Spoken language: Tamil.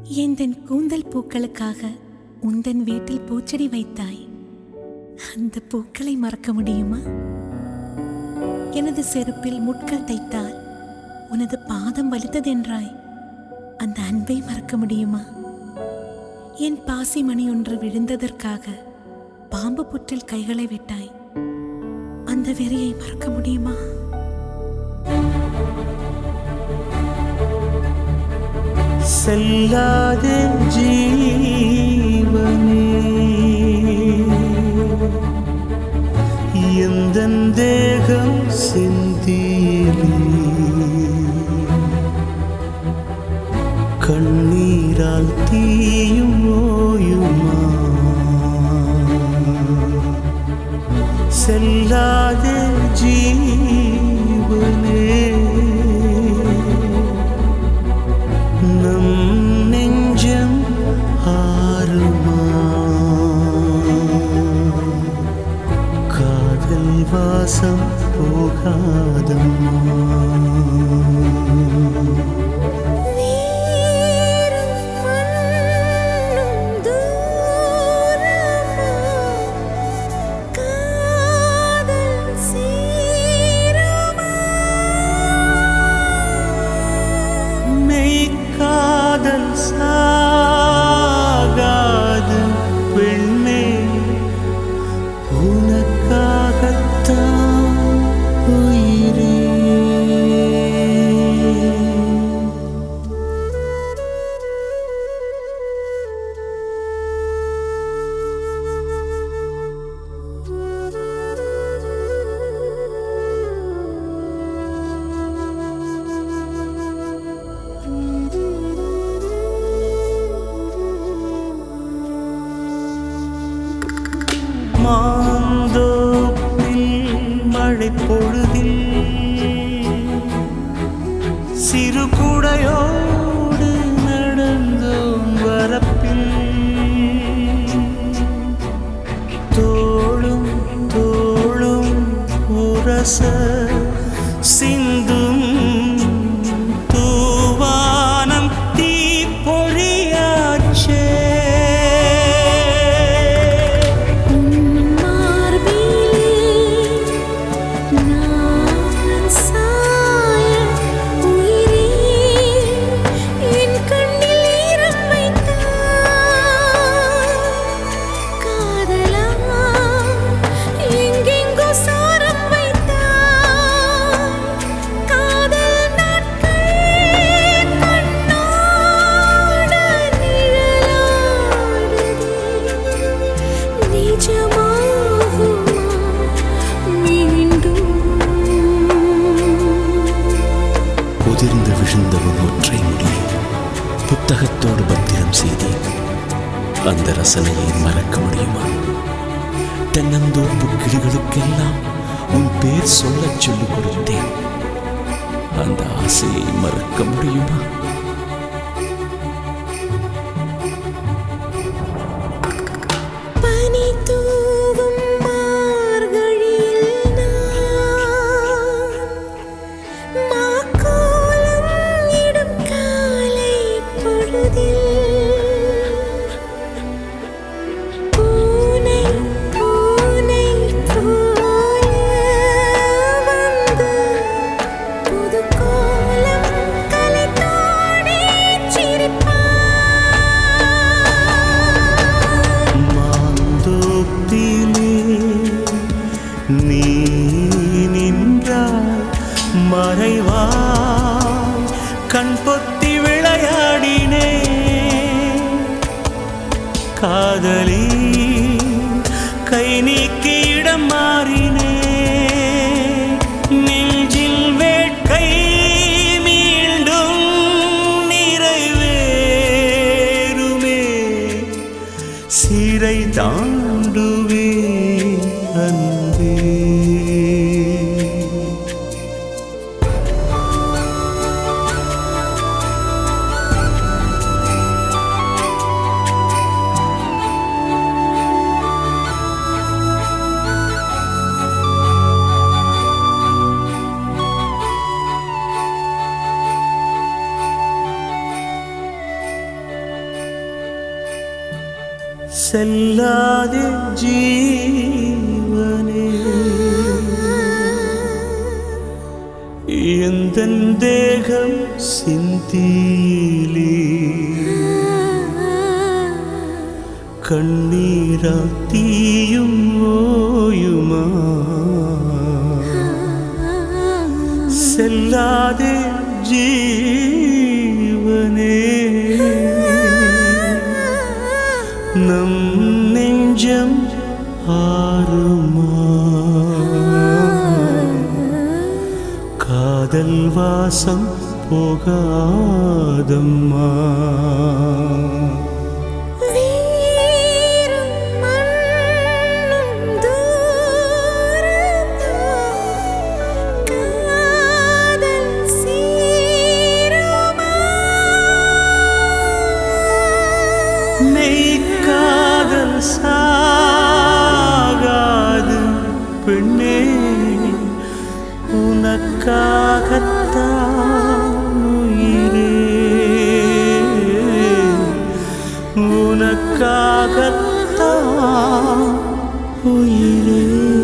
எந்தன் கூந்தல் பூக்களுக்காக உந்தன் வீட்டில் பூச்செடி வைத்தாய். அந்த பூக்களை மறக்க முடியுமா? எனது செருப்பில் முட்கள் தைத்தால் உனது பாதம் வலித்ததென்றாய். அந்த அன்பை மறக்க முடியுமா? என் பாசி மணி ஒன்று விழுந்ததற்காக பாம்பு புற்றில் கைகளை விட்டாய். அந்த வெறியை மறக்க முடியுமா? செல்லாத ஜீவனே எந்தன் தேகம் சிந்தியிலே கண்ணீரால் தீயும் ஓயுமா? செல்லாத ஜீவனே நம் நெஞ்சம் ஆறுமா? காதல் வாசம் போகாதம்மா. காதல் சாகாது பெண்ணே, உனக்காகத்தான் உயிரே. மாந்தோப்பில் மழை பொழுதில் சிறு குடையோடு நடந்தோம் வரப்பில். தோளும் தோளும் உரச சிந்தும் தூவானம் தீப்பொழியாச்சே. உதிர்ந்து விழுந்த ஒரு ஒற்றை முடியை புத்தகத்தோடு பத்திரம் செய்தேன். அந்த ரசனையை மறக்க முடியுமா? தென்னந்தோப்பு கிளிகளுக்கெல்லாம் உன் பேர் சொல்லச் சொல்லிக் கொடுத்தேன். அந்த ஆசையை மறக்க முடியுமா? நீ நின்றாய் மறைவாய் கண் பொத்தி விளையாடினே. காதலி கை நீக்கி இடம் மாறினே. நெஞ்சில் வேட்கை மீண்டும் நிறைவேறுமே. சிறை தாண்டுவே அன்பே. செல்லாதே ஜீவனே எந்தன் தேகம் சிந்தியிலே கண்ணீரா தீயும் ஓயுமா செல்லாதே ஜீவனே நம் நெஞ்சம் ஆறுமா காதல் வாசம் போகாதம்மா மெய்க்காதல் சாகாது பெண்ணே உனக்காகத்தான் உயிரே உனக்காகத்தான் உயிரே